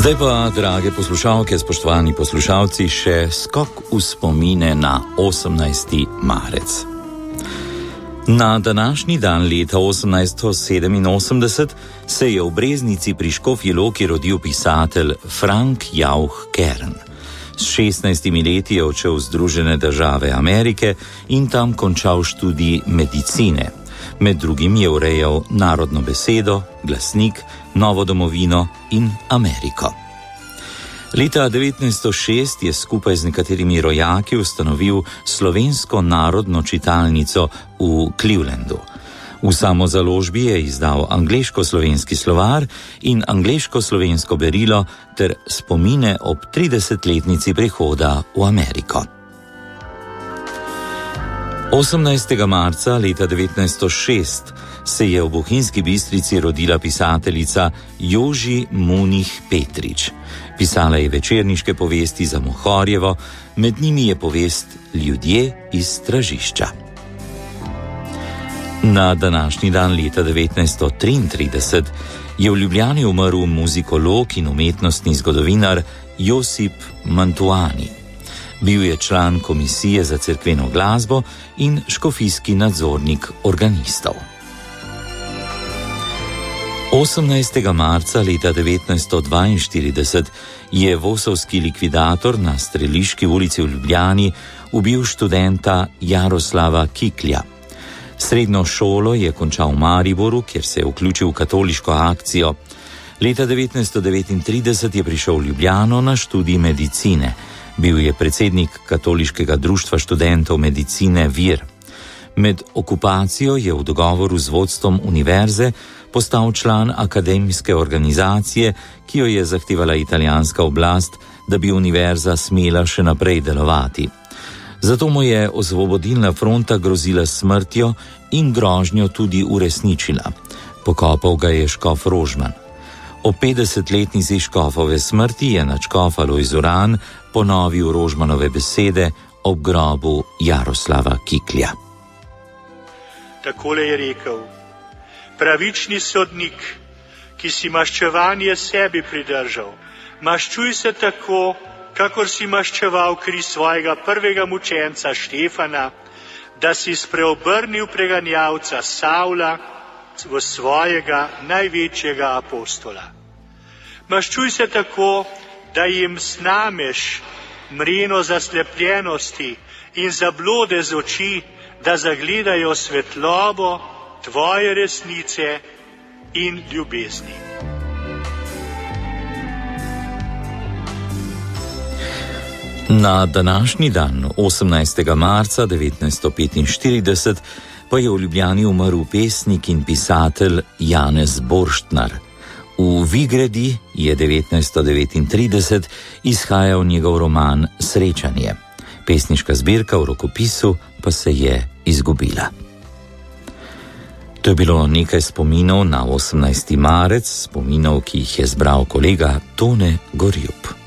Zdaj pa, drage poslušalke, spoštovani poslušalci, še skok v spomine na 18. marec. Na današnji dan leta 1887 se je v Breznici pri Škofji Loki rodil pisatelj Frank Jauch Kern. S 16 leti je odšel v Združene države Amerike in tam končal študij medicine. Med drugim je urejal Narodno besedo, Glasnik, Novo domovino in Ameriko. Leta 1906 je skupaj z nekaterimi rojaki ustanovil Slovensko narodno čitalnico v Clevelandu. V samozaložbi je izdal angleško-slovenski slovar in angleško-slovensko berilo ter spomine ob 30-letnici prihoda v Ameriko. 18. marca leta 1906 se je v Bohinjski Bistrici rodila pisateljica Joži Munih Petrič. Pisala je večerniške povesti za Mohorjevo, med njimi je povest Ljudje iz Stražišča. Na današnji dan leta 1933 je v Ljubljani umrl muzikolog in umetnostni zgodovinar Josip Mantuani. Bil je član Komisije za cerkveno glasbo in škofijski nadzornik organistov. 18. marca leta 1942 je vosovski likvidator na Streliški ulici v Ljubljani ubil študenta Jaroslava Kiklja. Srednjo šolo je končal v Mariboru, kjer se je vključil v katoliško akcijo. Leta 1939 je prišel v Ljubljano na študij medicine. Bil je predsednik Katoliškega društva študentov medicine Vir. Med okupacijo je v dogovoru z vodstvom univerze postal član akademske organizacije, ki jo je zahtevala italijanska oblast, da bi univerza smela še naprej delovati. Zato mu je Osvobodilna fronta grozila smrtjo in grožnjo tudi uresničila. Pokopal ga je škof Rožman. O 50-letnici škofove smrti je nadškof Alojz Uran ponovil Rožmanove besede ob grobu Jaroslava Kiklja. Takole je rekel: pravični sodnik, ki si maščevanje sebi pridržal, maščuj se tako, kakor si maščeval kri svojega prvega mučenca Štefana, da si spreobrnil preganjavca Savla v svojega največjega apostola. Maščuj se tako, da jim snameš mreno zaslepljenosti in zablode z oči, da zagledajo svetlobo tvoje resnice in ljubezni. Na današnji dan, 18. marca 1945, pa je v Ljubljani umrl pesnik in pisatelj Janez Borštnar. V Vigredi je 1939 izhajal njegov roman Srečanje. Pesniška zbirka v rokopisu pa se je izgubila. To je bilo nekaj spominov na 18. marec, spominov, ki jih je zbral kolega Tone Gorjup.